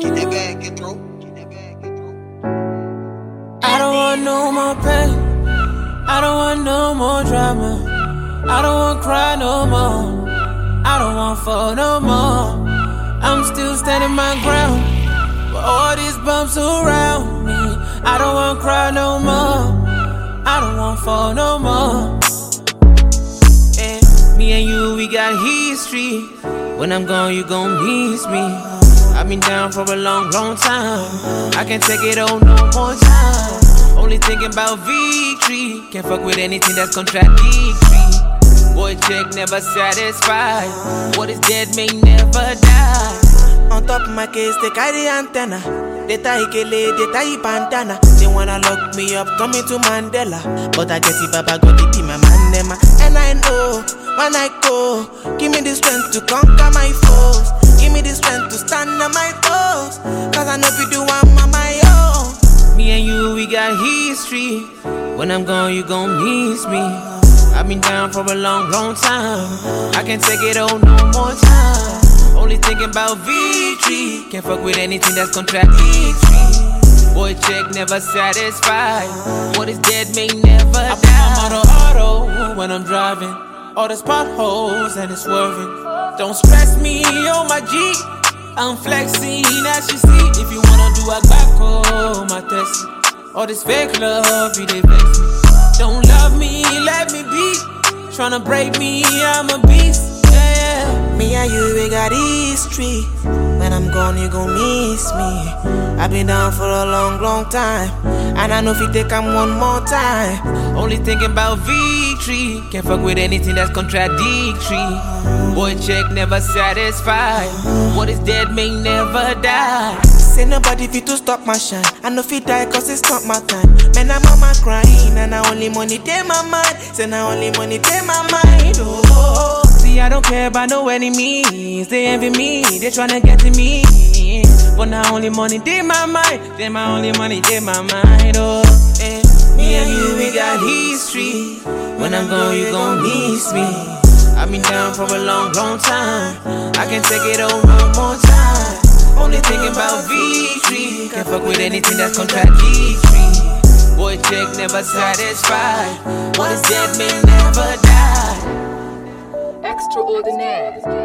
Get that bag, get through. Get that bag, get through. I don't want no more pain. I don't want no more drama. I don't want cry no more. I don't want fall no more. I'm still standing my ground. But all these bumps around me. I don't want cry no more. I don't want fall no more. And me and you, we got history. When I'm gone, you gon' miss me. I've been down for a long, long time. I can't take it on no more time. Only thinking about victory. Can't fuck with anything that's contradictory. Boy check never satisfied. What is dead may never die. On top of my case, they carry antenna. They tie Ikele, they tie bandana. They wanna lock me up, turn me to Mandela. But I guess if Baba got it in my man. And I know, when I go, give me the strength to conquer my foes. Give me the strength to stand on my toes. Cause I know if you do one on my own. Me and you, we got history. When I'm gone, you gon' miss me. I've been down for a long, long time. I can't take it on no more time. Only thinking about victory. Can't fuck with anything that's contradictory. Boy check never satisfied. What is dead may never die. I'm on auto when I'm driving. All those potholes and it's swerving. Don't stress me on my G. I'm flexing as you see. If you wanna do a back home, my test. All this fake love, you they vex me. Don't love me, let me be. Tryna break me, I'm a beast. Yeah. Me and you, we got history. When I'm gone, you gon' miss me. I've been down for a long, long time. And I know if you take them one more time. Only thinking about victory. Can't fuck with anything that's contradictory. Boy check never satisfied. What is dead may never die. Say nobody fit to stop my shine. I know if you die cause it's not my time. Man, I'm on my crying. And I only money take my mind. Say now only money take my mind. Oh. See, I don't care about no enemies. They envy me, they tryna get to me. But now only money take my mind. They my only money take my mind. Oh, and me and you, we got history. When I'm gone, you gon' miss me. I've been down for a long, long time. I can't take it on one more time. Only thinking about victory. Can't fuck with anything that's contradictory. Boy check never satisfied. What is dead may never die. Extraordinaire.